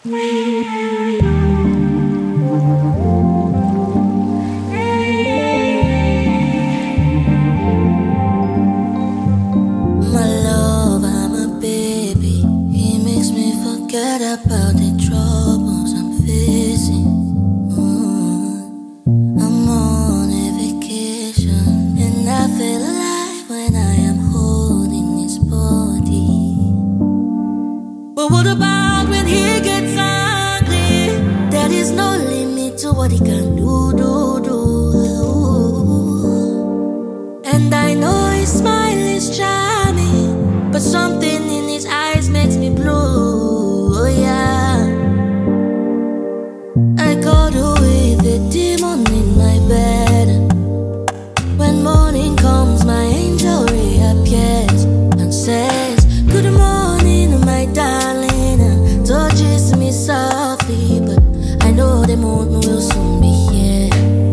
My love, I'm a baby. He makes me forget about the troubles I'm facing. I'm on a vacation, and I feel alive when I am holding his body. But what about when he gets angry? There is no limit to what he can do. And I know his smile is charming, but something in his eyes makes me blue. Oh yeah, I got away with the demon in my bed. When morning comes, my angel reappears and says, "Good morning, my darling," and touches me softly, but I know the moon will soon be here.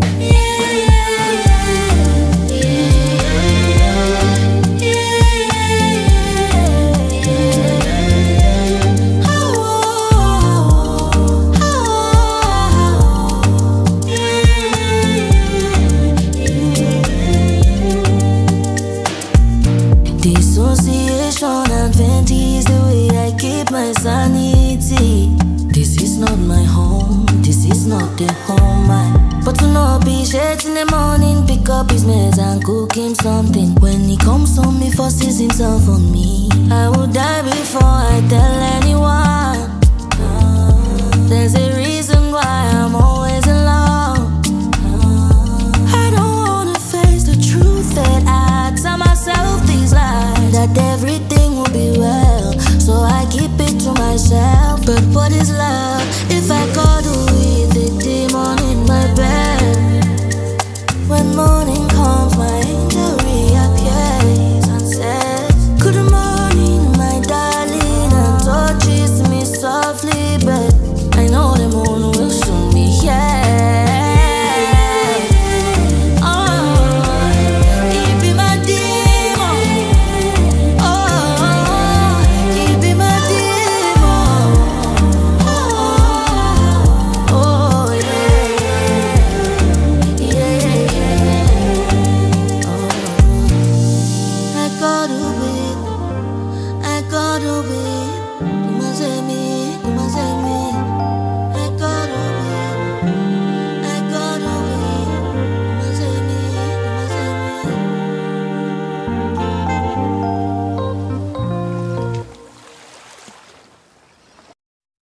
Dissociation and fancy is the way I keep my sanity. This is not my home, this is not the home but to not be shades in the morning, pick up his mess and cook him something. When he comes home, he forces himself on me. I will die before I tell anyone. There's a reason why I'm always alone. I don't wanna face the truth that I tell myself these lies, that everything will be well, so I keep it to myself. But what is love if I go to